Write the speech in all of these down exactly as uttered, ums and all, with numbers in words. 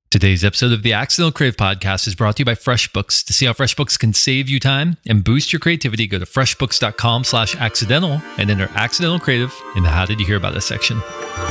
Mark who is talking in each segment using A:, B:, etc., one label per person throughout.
A: Today's episode of the Accidental Creative Podcast is brought to you by FreshBooks. To see how FreshBooks can save you time and boost your creativity, go to freshbooks.com slash accidental and enter Accidental Creative in the How Did You Hear About Us section.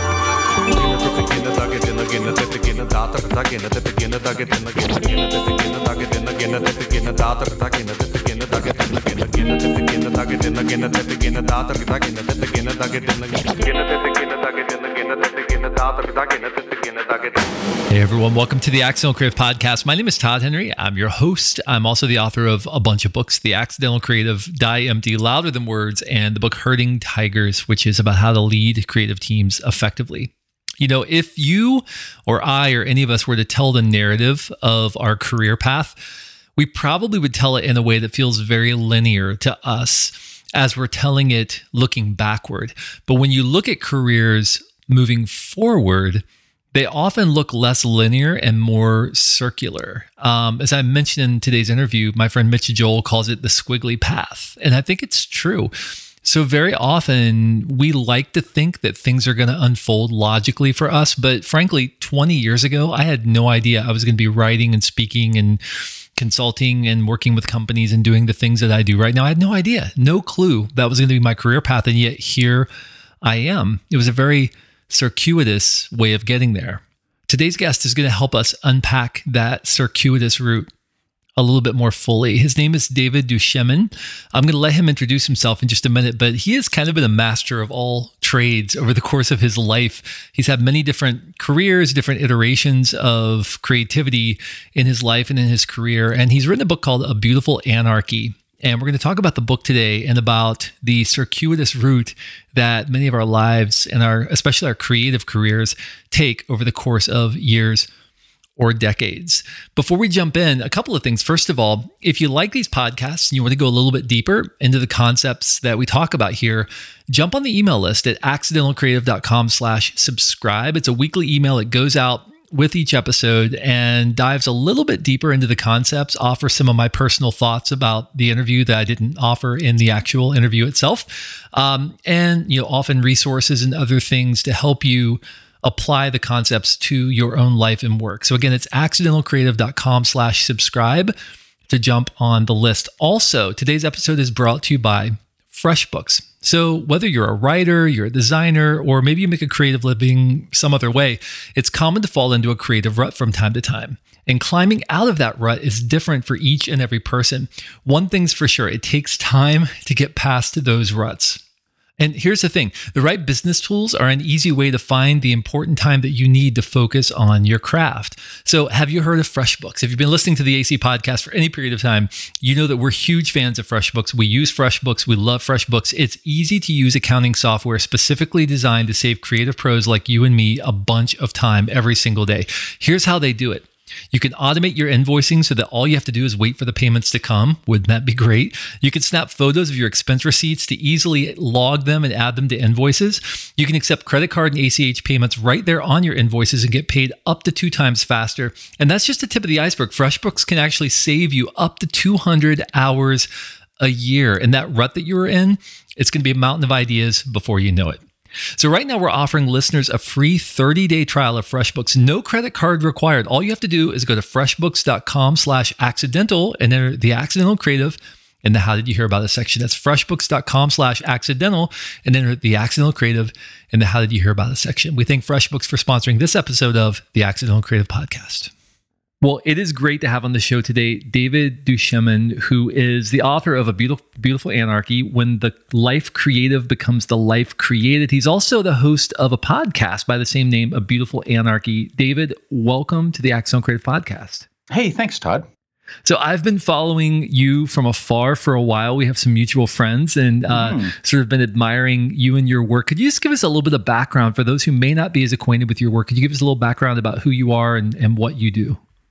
A: Hey everyone, welcome to the Accidental Creative Podcast. My name is Todd Henry. I'm your host. I'm also the author of a bunch of books, The Accidental Creative, Die Empty, Louder Than Words, and the book Herding Tigers, which is about how to lead creative teams effectively. You know, if you or I or any of us were to tell the narrative of our career path, we probably would tell it in a way that feels very linear to us as we're telling it looking backward. But when you look at careers moving forward, they often look less linear and more circular. Um, as I mentioned in today's interview, my friend Mitch Joel calls it the squiggly path. And I think it's true. So very often we like to think that things are going to unfold logically for us. But frankly, twenty years ago, I had no idea I was going to be writing and speaking and consulting and working with companies and doing the things that I do right now. I had no idea, no clue that was going to be my career path. And yet here I am. It was a very circuitous way of getting there. Today's guest is going to help us unpack that circuitous route a little bit more fully. His name is David Duchemin. I'm going to let him introduce himself in just a minute, but he has kind of been a master of all trades over the course of his life. He's had many different careers, different iterations of creativity in his life and in his career, and he's written a book called A Beautiful Anarchy. And we're going to talk about the book today and about the circuitous route that many of our lives and our, especially our creative careers, take over the course of years or decades. Before we jump in, a couple of things. First of all, if you like these podcasts and you want to go a little bit deeper into the concepts that we talk about here, jump on the email list at accidentalcreative.com slash subscribe. It's a weekly email that goes out with each episode and dives a little bit deeper into the concepts, offers some of my personal thoughts about the interview that I didn't offer in the actual interview itself, um, and you know, often resources and other things to help you apply the concepts to your own life and work. So again, it's accidentalcreative.com slash subscribe to jump on the list. Also, today's episode is brought to you by FreshBooks. So whether you're a writer, you're a designer, or maybe you make a creative living some other way, it's common to fall into a creative rut from time to time. And climbing out of that rut is different for each and every person. One thing's for sure, it takes time to get past those ruts. And here's the thing, the right business tools are an easy way to find the important time that you need to focus on your craft. So have you heard of FreshBooks? If you've been listening to the A C podcast for any period of time, you know that we're huge fans of FreshBooks. We use FreshBooks. We love FreshBooks. It's easy to use accounting software specifically designed to save creative pros like you and me a bunch of time every single day. Here's how they do it. You can automate your invoicing so that all you have to do is wait for the payments to come. Wouldn't that be great? You can snap photos of your expense receipts to easily log them and add them to invoices. You can accept credit card and A C H payments right there on your invoices and get paid up to two times faster. And that's just the tip of the iceberg. FreshBooks can actually save you up to two hundred hours a year. And that rut that you were in, it's going to be a mountain of ideas before you know it. So right now we're offering listeners a free thirty-day trial of FreshBooks. No credit card required. All you have to do is go to freshbooks.com slash accidental and enter the Accidental Creative in the How Did You Hear About Us section. That's freshbooks.com slash accidental and enter the Accidental Creative in the How Did You Hear About Us section. We thank FreshBooks for sponsoring this episode of the Accidental Creative Podcast. Well, it is great to have on the show today David Duchemin, who is the author of A Beautiful, Beautiful Anarchy, When the Life Creative Becomes the Life Created. He's also the host of a podcast by the same name, A Beautiful Anarchy. David, welcome to the Accidental Creative Podcast.
B: Hey, thanks, Todd.
A: So I've been following you from afar for a while. We have some mutual friends and uh, mm. sort of been admiring you and your work. Could you just give us a little bit of background for those who may not be as acquainted with your work? Could you give us a little background about who you are and, and what you do?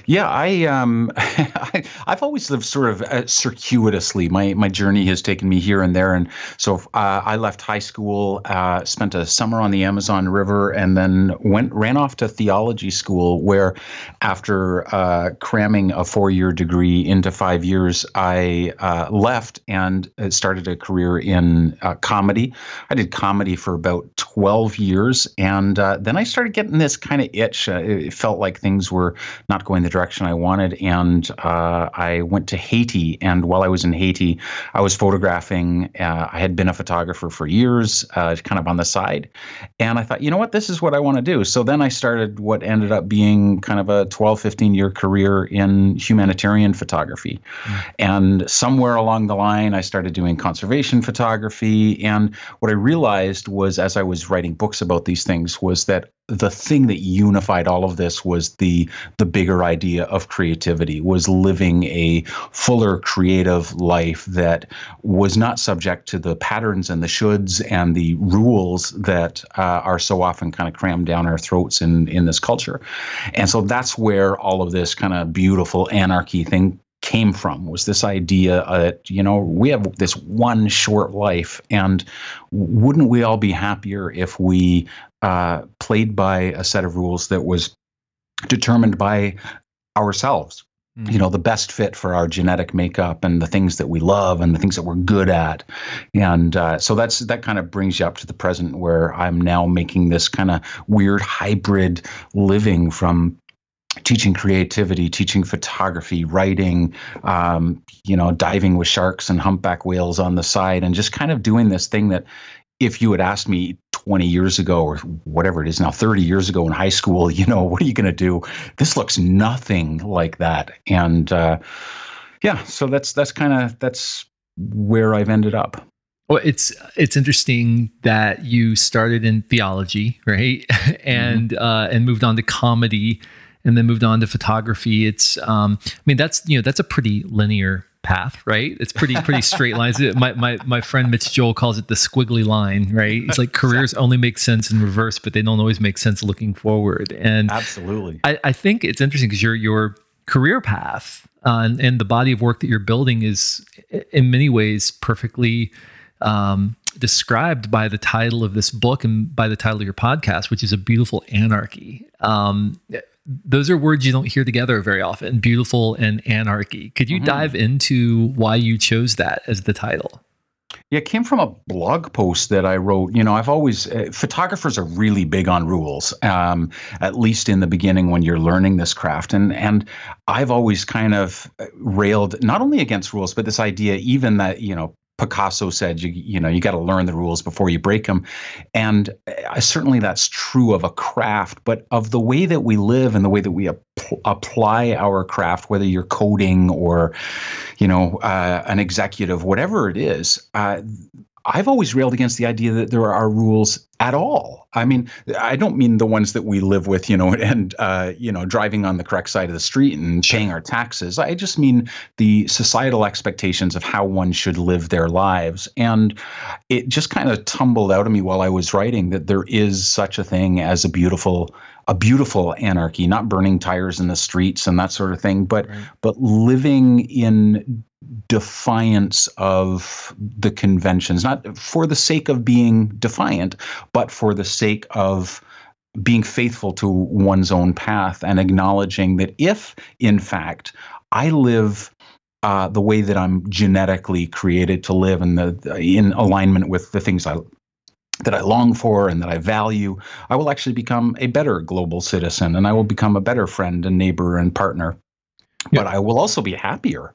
B: Yeah, I um, I, I've always lived sort of uh, circuitously. My my journey has taken me here and there, and so uh, I left high school, uh, spent a summer on the Amazon River, and then went ran off to theology school, where after uh, cramming a four year degree into five years, I uh, left and started a career in uh, comedy. I did comedy for about twelve years, and uh, then I started getting this kind of itch. Uh, it felt like things were not going the direction I wanted, and uh, I went to Haiti. And while I was in Haiti, I was photographing. Uh, I had been a photographer for years, uh, kind of on the side, and I thought, you know what, this is what I want to do. So then I started what ended up being kind of a twelve, fifteen year career in humanitarian photography. Mm. And somewhere along the line, I started doing conservation photography. And what I realized was, as I was writing books about these things, was that the thing that unified all of this was the the bigger idea of creativity, was living a fuller creative life that was not subject to the patterns and the shoulds and the rules that uh, are so often kind of crammed down our throats in in this culture. And so that's where all of this kind of beautiful anarchy thing came from, was this idea that, you know, we have this one short life, and wouldn't we all be happier if we uh, played by a set of rules that was determined by ourselves? Mm-hmm. You know, the best fit for our genetic makeup and the things that we love and the things that we're good at. And uh, so that's that kind of brings you up to the present, where I'm now making this kind of weird hybrid living from teaching creativity, teaching photography, writing, um, you know, diving with sharks and humpback whales on the side, and just kind of doing this thing that, if you had asked me twenty years ago, or whatever it is now, thirty years ago in high school, you know, what are you going to do? This looks nothing like that. And uh, yeah, so that's that's kind of that's where I've ended up.
A: Well, it's it's interesting that you started in theology, right, and mm-hmm. uh, and moved on to comedy, and then moved on to photography. It's, um, I mean, that's, you know, that's a pretty linear path, right? It's pretty, pretty straight lines. My, my, my friend Mitch Joel calls it the squiggly line, right? It's like careers only make sense in reverse, but they don't always make sense looking forward. And
B: absolutely.
A: I, I think it's interesting because your, your career path uh, and, and the body of work that you're building is in many ways perfectly um, described by the title of this book and by the title of your podcast, which is A Beautiful Anarchy. Um, Those are words you don't hear together very often, beautiful and anarchy. Could you mm-hmm. dive into why you chose that as the title?
B: Yeah, it came from a blog post that I wrote. You know, I've always, uh, photographers are really big on rules, um, at least in the beginning when you're learning this craft. And and I've always kind of railed not only against rules, but this idea even that, you know, Picasso said, you, you know, you got to learn the rules before you break them. And uh, certainly that's true of a craft, but of the way that we live and the way that we ap- apply our craft, whether you're coding or, you know, uh, an executive, whatever it is, uh, I've always railed against the idea that there are rules at all. I mean, I don't mean the ones that we live with, you know, and, uh, you know, driving on the correct side of the street and paying our taxes. I just mean the societal expectations of how one should live their lives. And it just kind of tumbled out of me while I was writing that there is such a thing as a beautiful a beautiful anarchy, not burning tires in the streets and that sort of thing, but right. but living in defiance of the conventions, not for the sake of being defiant, but for the sake of being faithful to one's own path and acknowledging that if, in fact, I live uh, the way that I'm genetically created to live and the in alignment with the things I that I long for and that I value, I will actually become a better global citizen, and I will become a better friend and neighbor and partner. Yeah. But I will also be happier.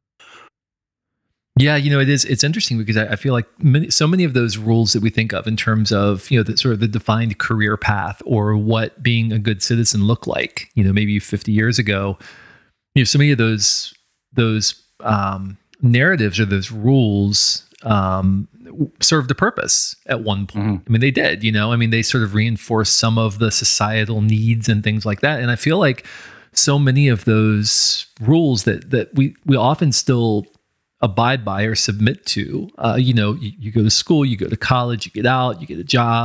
A: Yeah, you know, it is. It's interesting because I, I feel like many, so many of those rules that we think of in terms of, you know, the sort of the defined career path or what being a good citizen looked like, you know, maybe fifty years ago, you know, so many of those those um, narratives or those rules um, served a purpose at one point. Mm-hmm. I mean, they did, you know, I mean, they sort of reinforced some of the societal needs and things like that. And I feel like so many of those rules that that we we often still abide by or submit to, uh, you know, you, you go to school, you go to college, you get out, you get a job, you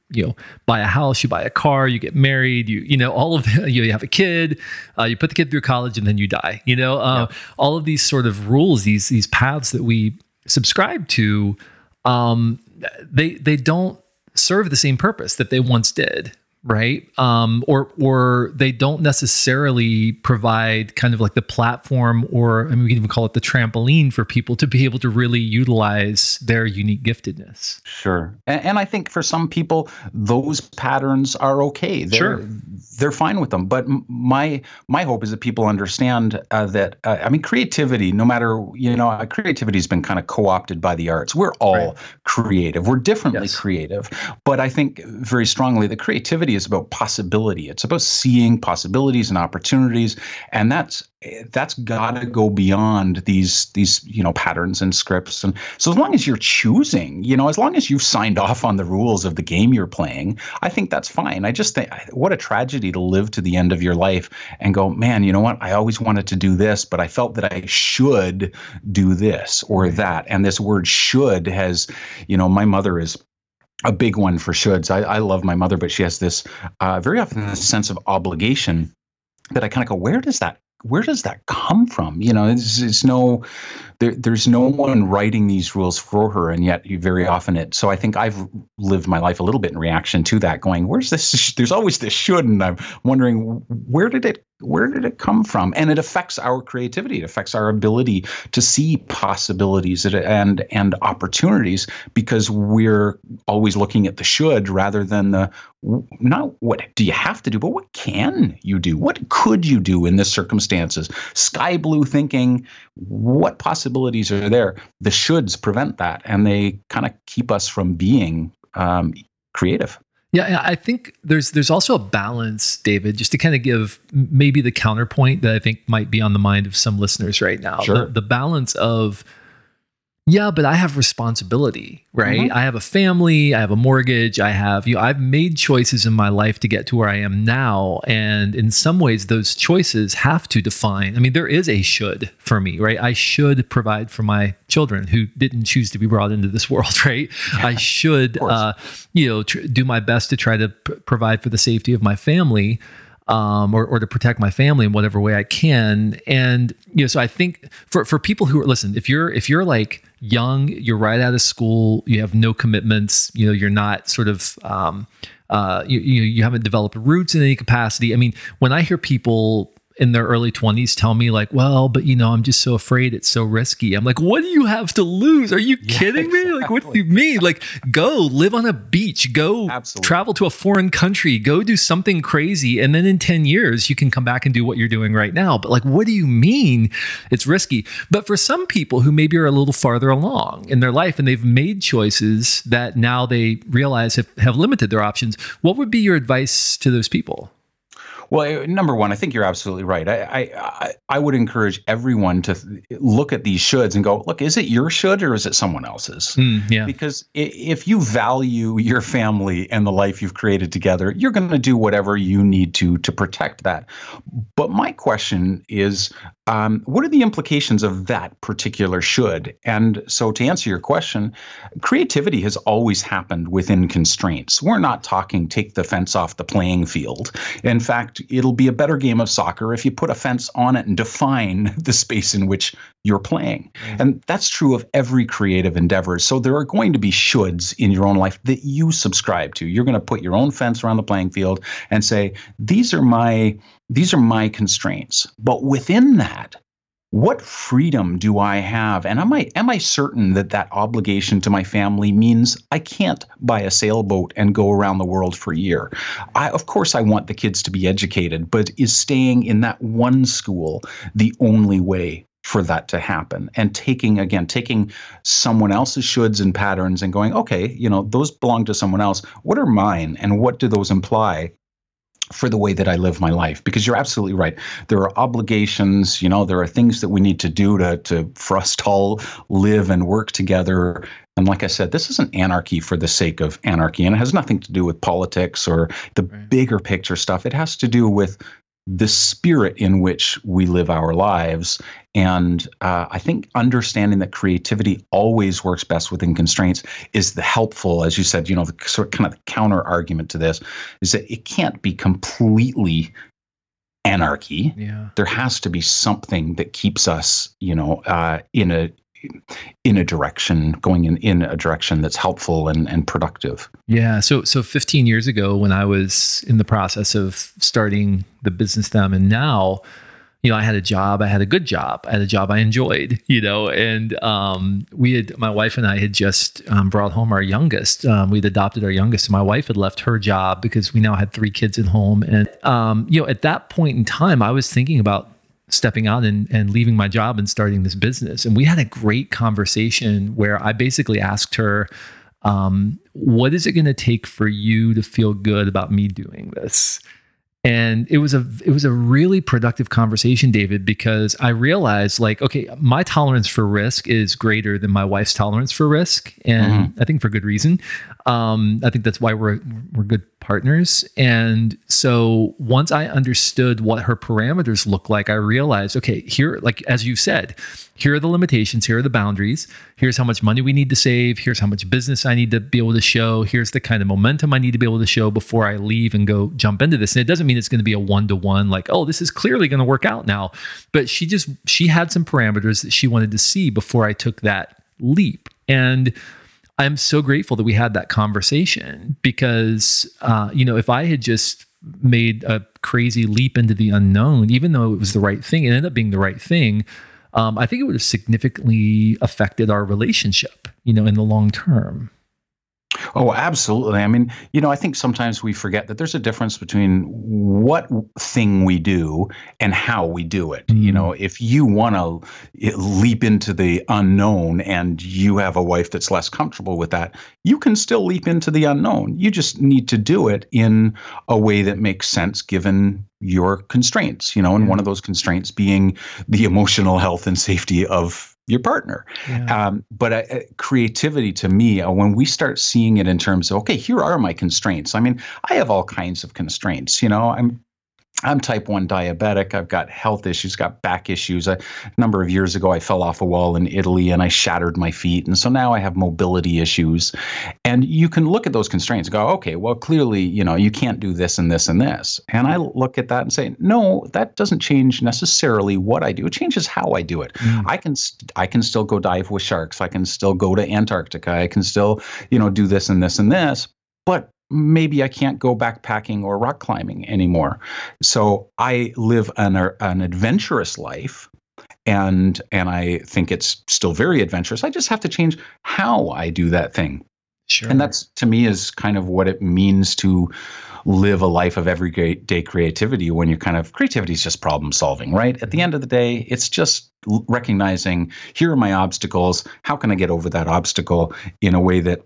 A: you know, buy a house, you buy a car, you get married, you, you know, all of the, you, know, you have a kid, uh, you put the kid through college and then you die, you know, uh, yeah. all of these sort of rules, these, these paths that we subscribe to, um, they, they don't serve the same purpose that they once did. Right. Um, or, or they don't necessarily provide kind of like the platform, or I mean, we can even call it the trampoline for people to be able to really utilize their unique giftedness.
B: Sure. And, and I think for some people, those patterns are okay. They're,
A: sure.
B: They're fine with them. But my, my hope is that people understand uh, that, uh, I mean, creativity, no matter, you know, uh, creativity has been kind of co-opted by the arts. We're all right. creative. We're differently yes. creative. But I think very strongly that creativity is about possibility. It's about seeing possibilities and opportunities, and that's that's got to go beyond these these you know patterns and scripts. And so as long as you're choosing, you know, as long as you've signed off on the rules of the game you're playing, I think that's fine. I just think what a tragedy to live to the end of your life and go, man, you know what? I always wanted to do this, but I felt that I should do this or that. And this word should has, you know, my mother is a big one for shoulds. I, I love my mother, but she has this uh, very often this sense of obligation that I kind of go, where does that where does that come from? You know, it's, it's no, there, there's no one writing these rules for her, and yet you very often it. So I think I've lived my life a little bit in reaction to that, going, where's this? There's always this should, and I'm wondering where did it where did it come from? And it affects our creativity. It affects our ability to see possibilities and and opportunities, because we're always looking at the should rather than the not what do you have to do, but what can you do? What could you do in this circumstances? Sky blue thinking, what possibilities are there? The shoulds prevent that, and they kind of keep us from being um, creative.
A: Yeah, I think there's there's also a balance, David, just to kind of give maybe the counterpoint that I think might be on the mind of some listeners right now.
B: Sure.
A: The, the balance of, yeah, but I have responsibility, right? Mm-hmm. I have a family, I have a mortgage, I have, you know, I've made choices in my life to get to where I am now. And in some ways, those choices have to define, I mean, there is a should for me, right? I should provide for my children who didn't choose to be brought into this world, right? Yeah, I should, uh, you know, tr- do my best to try to pr- provide for the safety of my family. Um, or, or to protect my family in whatever way I can. And, you know, so I think for, for people who are, listen, if you're, if you're like young, you're right out of school, you have no commitments, you know, you're not sort of, um, uh, you, you, you haven't developed roots in any capacity. I mean, when I hear people in their early twenties tell me like, well, but you know, I'm just so afraid, it's so risky. I'm like, what do you have to lose? Are you yeah, kidding me? Exactly. Like, what do you mean? Like, go live on a beach, go Absolutely. Travel to a foreign country, go do something crazy. And then in ten years, you can come back and do what you're doing right now. But like, what do you mean it's risky? But for some people who maybe are a little farther along in their life and they've made choices that now they realize have, have limited their options, what would be your advice to those people?
B: Well, number one, I think you're absolutely right. I, I I would encourage everyone to look at these shoulds and go, look, is it your should or is it someone else's?
A: Mm, yeah.
B: Because if you value your family and the life you've created together, you're going to do whatever you need to to protect that. But my question is, um, what are the implications of that particular should? And so to answer your question, creativity has always happened within constraints. We're not talking take the fence off the playing field. In fact, it'll be a better game of soccer if you put a fence on it and define the space in which you're playing. Mm-hmm. And that's true of every creative endeavor. So there are going to be shoulds in your own life that you subscribe to. You're going to put your own fence around the playing field and say, these are my these are my constraints. But within that, what freedom do I have? And am I am I certain that that obligation to my family means I can't buy a sailboat and go around the world for a year? I, of course, I want the kids to be educated, but is staying in that one school the only way for that to happen? And taking, again, taking someone else's shoulds and patterns and going, okay, you know, those belong to someone else. What are mine? And what do those imply for the way that I live my life? Because you're absolutely right. There are obligations, you know, there are things that we need to do to, to for us to all live and work together. And like I said, this isn't anarchy for the sake of anarchy, and it has nothing to do with politics or the right. bigger picture stuff. It has to do with the spirit in which we live our lives. And uh, I think understanding that creativity always works best within constraints is the helpful, as you said, you know, the sort of kind of the counter argument to this is that it can't be completely anarchy.
A: Yeah.
B: There has to be something that keeps us, you know, uh, in a in a direction, going in, in a direction that's helpful and, and productive.
A: Yeah. So, so fifteen years ago when I was in the process of starting the business Them and Now, you know, I had a job, I had a good job, I had a job I enjoyed, you know, and um, we had, my wife and I had just um, brought home our youngest. Um, we'd adopted our youngest. And my wife had left her job because we now had three kids at home. And, um, you know, at that point in time, I was thinking about stepping out and, and leaving my job and starting this business. And we had a great conversation where I basically asked her, um, what is it going to take for you to feel good about me doing this? And it was a it was a really productive conversation, David, because I realized, like, okay, my tolerance for risk is greater than my wife's tolerance for risk, and mm-hmm. I think for good reason. Um, I think that's why we're we're good partners. And so once I understood what her parameters look like, I realized, okay, here, like as you said, here are the limitations, here are the boundaries. Here's how much money we need to save. Here's how much business I need to be able to show. Here's the kind of momentum I need to be able to show before I leave and go jump into this. And it doesn't mean it's going to be a one-to-one, like, oh, this is clearly going to work out now. But she just, she had some parameters that she wanted to see before I took that leap. And I'm so grateful that we had that conversation because, uh, you know, if I had just made a crazy leap into the unknown, even though it was the right thing, it ended up being the right thing. Um, I think it would have significantly affected our relationship, you know, in the long term.
B: Oh, absolutely. I mean, you know, I think sometimes we forget that there's a difference between what thing we do and how we do it. Mm. You know, if you want to leap into the unknown and you have a wife that's less comfortable with that, you can still leap into the unknown. You just need to do it in a way that makes sense given your constraints, you know, and yeah. one of those constraints being the emotional health and safety of your partner. Yeah. Um, but uh, creativity to me, uh, when we start seeing it in terms of, okay, here are my constraints. I mean, I have all kinds of constraints, you know, I'm I'm type one diabetic. I've got health issues, got back issues. A number of years ago, I fell off a wall in Italy and I shattered my feet. And so now I have mobility issues. And you can look at those constraints and go, okay, well, clearly, you know, you can't do this and this and this. And I look at that and say, no, that doesn't change necessarily what I do. It changes how I do it. Mm. I can st- I can still go dive with sharks. I can still go to Antarctica. I can still, you know, do this and this and this. But maybe I can't go backpacking or rock climbing anymore. So I live an, an adventurous life, and and I think it's still very adventurous. I just have to change how I do that thing.
A: Sure.
B: And that's, to me, is kind of what it means to live a life of everyday creativity, when you're kind of, creativity is just problem solving, right? At the end of the day, it's just recognizing, here are my obstacles. How can I get over that obstacle in a way that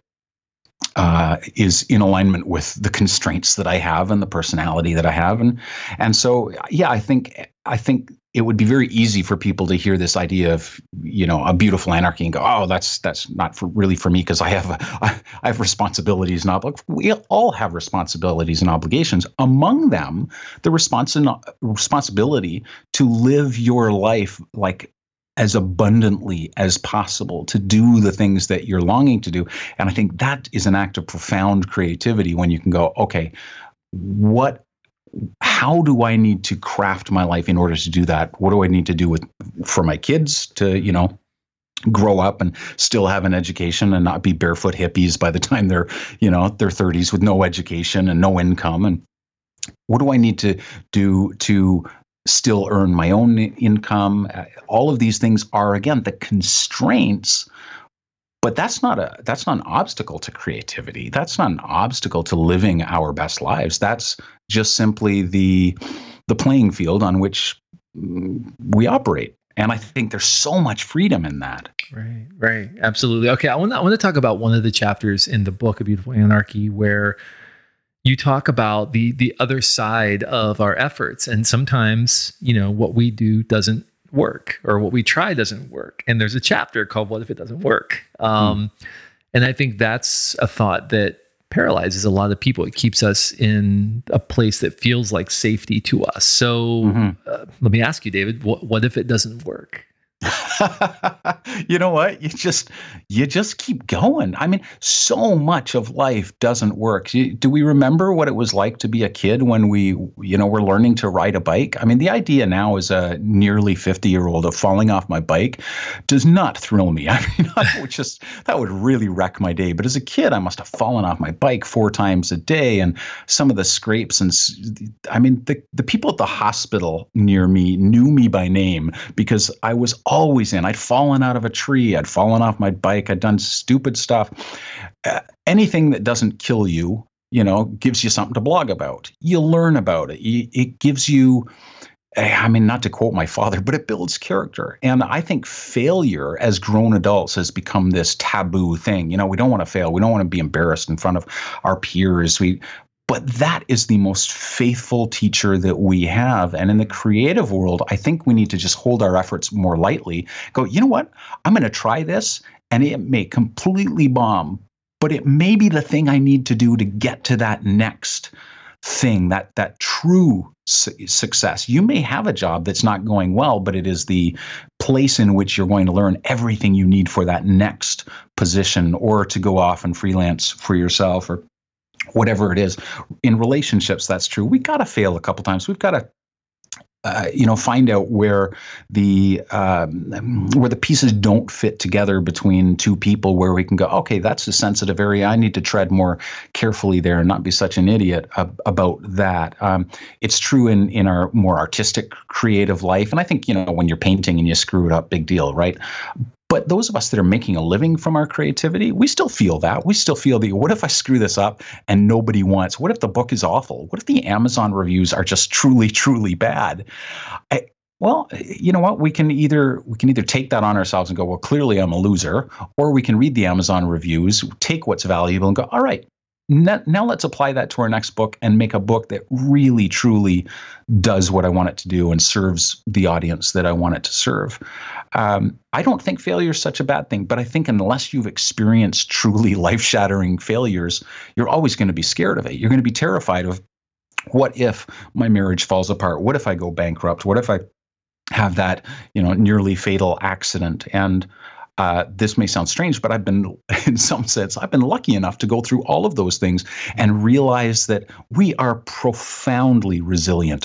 B: Uh, is in alignment with the constraints that I have and the personality that I have, and and so yeah, I think I think it would be very easy for people to hear this idea of, you know, a beautiful anarchy and go, oh, that's that's not for, really for me, because I have a, I have responsibilities and obligations. We all have responsibilities and obligations. Among them, the responsi- responsibility to live your life like as abundantly as possible, to do the things that you're longing to do. And I think that is an act of profound creativity, when you can go, okay, what, how do I need to craft my life in order to do that? What do I need to do with, for my kids to, you know, grow up and still have an education and not be barefoot hippies by the time they're, you know, their thirties with no education and no income? And what do I need to do to still earn my own income? All of these things are, again, the constraints, but that's not a that's not an obstacle to creativity. That's not an obstacle to living our best lives. That's just simply the the playing field on which we operate. And I think there's so much freedom in that.
A: Right, right, absolutely. Okay, I want to, I want to talk about one of the chapters in the book, A Beautiful Anarchy, where you talk about the the other side of our efforts. And sometimes, you know, what we do doesn't work, or what we try doesn't work. And there's a chapter called What If It Doesn't Work? Um, mm. And I think that's a thought that paralyzes a lot of people. It keeps us in a place that feels like safety to us. So mm-hmm. uh, let me ask you, David, what, what if it doesn't work?
B: You know what? You just you just keep going. I mean, so much of life doesn't work. Do we remember what it was like to be a kid when we, you know, were learning to ride a bike? I mean, the idea now as a nearly fifty-year-old of falling off my bike does not thrill me. I mean, I would just that would really wreck my day. But as a kid, I must have fallen off my bike four times a day, and some of the scrapes and I mean, the the people at the hospital near me knew me by name because I was always in. I'd fallen out of a tree. I'd fallen off my bike. I'd done stupid stuff. Uh, anything that doesn't kill you, you know, gives you something to blog about. You learn about it. You, it gives you, I mean, not to quote my father, but it builds character. And I think failure as grown adults has become this taboo thing. You know, we don't want to fail. We don't want to be embarrassed in front of our peers. We But that is the most faithful teacher that we have. And in the creative world, I think we need to just hold our efforts more lightly. Go, you know what? I'm going to try this, and it may completely bomb, but it may be the thing I need to do to get to that next thing, that that true su- success. You may have a job that's not going well, but it is the place in which you're going to learn everything you need for that next position, or to go off and freelance for yourself, or whatever it is. In relationships, that's true. We got to fail a couple times. We've got to, uh, you know, find out where the um, where the pieces don't fit together between two people, where we can go, okay, that's a sensitive area. I need to tread more carefully there and not be such an idiot ab- about that. Um, it's true in in our more artistic, creative life. And I think, you know, when you're painting and you screw it up, big deal, right? But those of us that are making a living from our creativity, we still feel that. We still feel the, what if I screw this up and nobody wants? What if the book is awful? What if the Amazon reviews are just truly, truly bad? I, well, you know what? We can either we can either take that on ourselves and go, well, clearly I'm a loser, or we can read the Amazon reviews, take what's valuable and go, all right, now let's apply that to our next book and make a book that really, truly does what I want it to do and serves the audience that I want it to serve. Um, I don't think failure is such a bad thing, but I think unless you've experienced truly life-shattering failures, you're always going to be scared of it. You're going to be terrified of, what if my marriage falls apart? What if I go bankrupt? What if I have that, you know, nearly fatal accident? And Uh, this may sound strange, but I've been, in some sense, I've been lucky enough to go through all of those things and realize that we are profoundly resilient.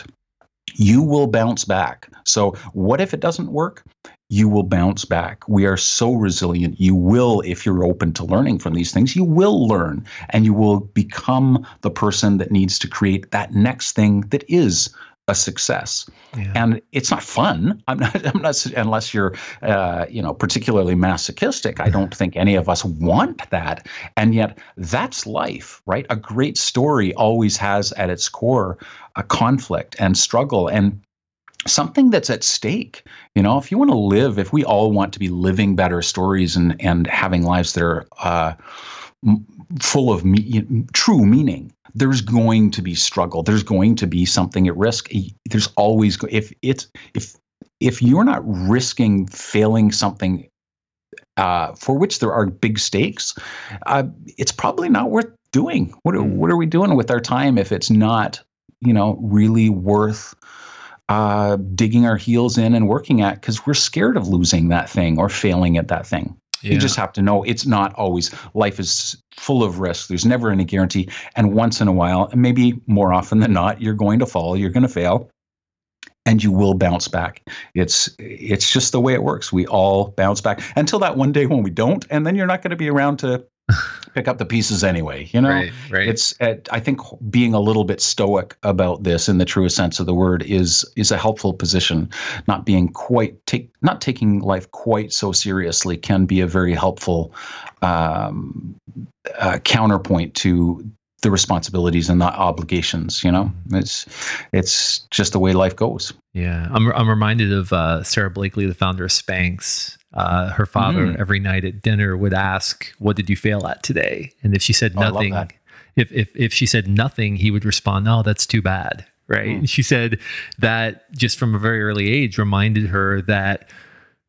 B: You will bounce back. So what if it doesn't work? You will bounce back. We are so resilient. You will, if you're open to learning from these things, you will learn, and you will become the person that needs to create that next thing that is a success. Yeah. And it's not fun. I'm not, I'm not, unless you're, uh, you know, particularly masochistic. I don't think any of us want that. And yet that's life, right? A great story always has at its core a conflict and struggle and something that's at stake. You know, if you want to live, if we all want to be living better stories and, and having lives that are uh, m- full of me- true meaning, there's going to be struggle. There's going to be something at risk. There's always, if it's, if, if you're not risking failing something uh, for which there are big stakes, uh, it's probably not worth doing. What are, what are we doing with our time if it's not, you know, really worth uh, digging our heels in and working at, because we're scared of losing that thing or failing at that thing. Yeah. You just have to know it's not always. Life is full of risk. There's never any guarantee. And once in a while, and maybe more often than not, you're going to fall, you're going to fail, and you will bounce back. It's it's just the way it works. We all bounce back until that one day when we don't, and then you're not going to be around to pick up the pieces anyway. You know,
A: right, right.
B: It's uh, I think being a little bit stoic about this, in the truest sense of the word, is is a helpful position. Not being quite take not taking life quite so seriously can be a very helpful um, uh, counterpoint to the responsibilities and the obligations. You know, it's it's just the way life goes.
A: Yeah, I'm I'm reminded of uh, Sarah Blakely, the founder of Spanx. Uh, her father mm. every night at dinner would ask, "What did you fail at today?" And if she said nothing, oh, if if if she said nothing, he would respond, "No, that's too bad." Right? Mm. She said that just from a very early age reminded her that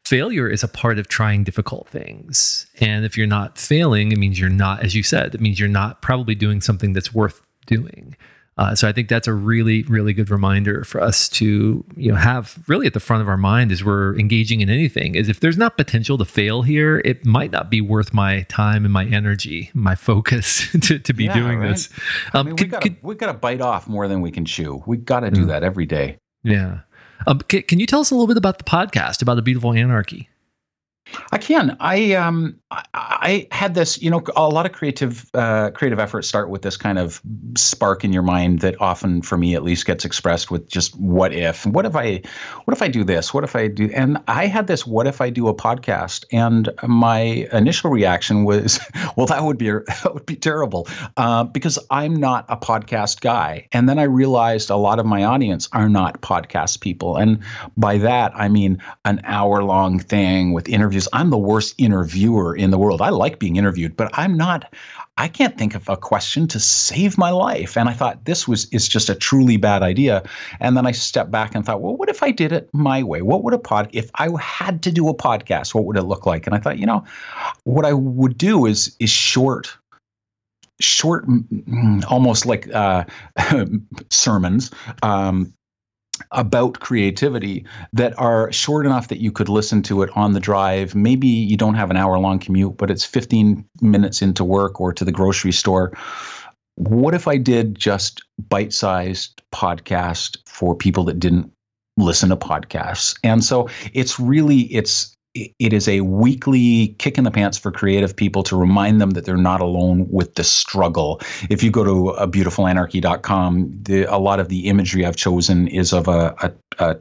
A: failure is a part of trying difficult things. And if you're not failing, it means you're not, as you said, it means you're not probably doing something that's worth doing. Uh, so I think that's a really, really good reminder for us to, you know, have really at the front of our mind as we're engaging in anything, is if there's not potential to fail here, it might not be worth my time and my energy, my focus to, to be
B: yeah,
A: doing
B: right?
A: this.
B: Um, I
A: um,
B: mean,
A: could,
B: we gotta,
A: could,
B: we gotta bite off more than we can chew. We gotta do mm. that every day.
A: Yeah. Um, can, can you tell us a little bit about the podcast, about A Beautiful Anarchy?
B: I can. I um I, I had this, you know, a lot of creative uh, creative efforts start with this kind of spark in your mind that often, for me at least, gets expressed with just what if. What if I, what if I do this? What if I do? And I had this. What if I do a podcast? And my initial reaction was, well, that would be that would be terrible uh, because I'm not a podcast guy. And then I realized a lot of my audience are not podcast people, and by that I mean an hour long thing with interviews. I'm the worst interviewer in the world. I like being interviewed, but I'm not, I can't think of a question to save my life. And I thought this was, is just a truly bad idea. And then I stepped back and thought, well, what if I did it my way? What would a pod, if I had to do a podcast, what would it look like? And I thought, you know, what I would do is, is short, short, almost like uh, sermons, um, about creativity that are short enough that you could listen to it on the drive. Maybe you don't have an hour long commute, but it's fifteen minutes into work or to the grocery store. What if I did just bite-sized podcast for people that didn't listen to podcasts? And so it's really, it's, it is a weekly kick in the pants for creative people to remind them that they're not alone with the struggle. If you go to a beautiful anarchy dot com, the, a lot of the imagery I've chosen is of a, a, a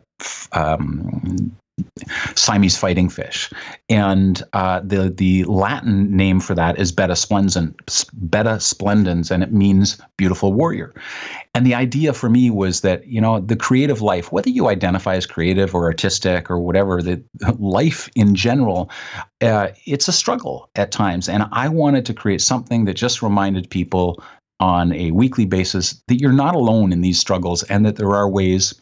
B: um, Siamese fighting fish. And uh, the the Latin name for that is Beta Splendens, Beta Splendens, and it means beautiful warrior. And the idea for me was that, you know, the creative life, whether you identify as creative or artistic or whatever, the life in general, uh, it's a struggle at times. And I wanted to create something that just reminded people on a weekly basis that you're not alone in these struggles and that there are ways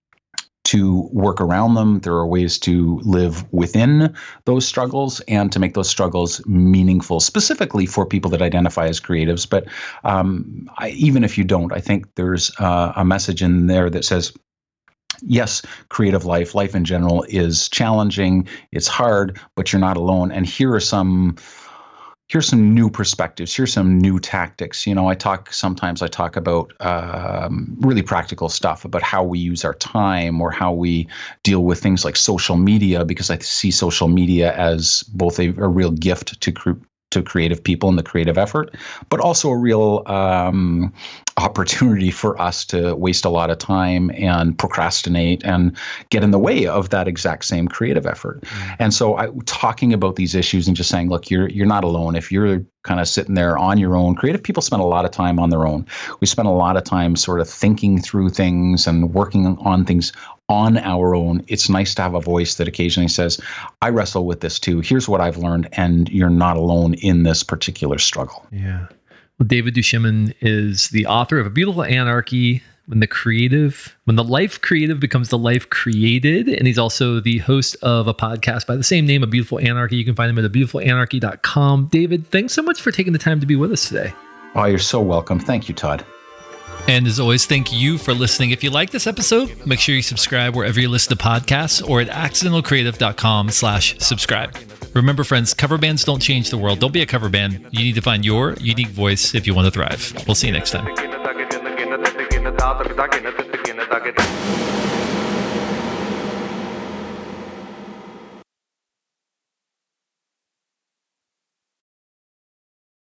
B: to work around them. There are ways to live within those struggles and to make those struggles meaningful, specifically for people that identify as creatives. But um, I, even if you don't, I think there's uh, a message in there that says, yes, creative life, life in general is challenging, it's hard, but you're not alone. And here are some Here's some new perspectives. Here's some new tactics. You know, I talk, sometimes I talk about um, really practical stuff about how we use our time or how we deal with things like social media, because I see social media as both a, a real gift to cre- to creative people and the creative effort, but also a real um, opportunity for us to waste a lot of time and procrastinate and get in the way of that exact same creative effort. Mm-hmm. And so I, talking about these issues and just saying, look, you're you're not alone. If you're kind of sitting there on your own, creative people spend a lot of time on their own. We spend a lot of time sort of thinking through things and working on things on our own. It's nice to have a voice that occasionally says, I wrestle with this too. Here's what I've learned, and you're not alone in this particular struggle.
A: Yeah. Well, David Duchemin is the author of A Beautiful Anarchy, when the creative, when the life creative becomes the life created. And he's also the host of a podcast by the same name, A Beautiful Anarchy. You can find him at a beautiful anarchy dot com. David, thanks so much for taking the time to be with us today.
B: Oh, you're so welcome. Thank you, Todd.
A: And as always, thank you for listening. If you like this episode, make sure you subscribe wherever you listen to podcasts or at accidental creative dot com slash subscribe. Remember, friends, cover bands don't change the world. Don't be a cover band. You need to find your unique voice if you want to thrive. We'll see you next time.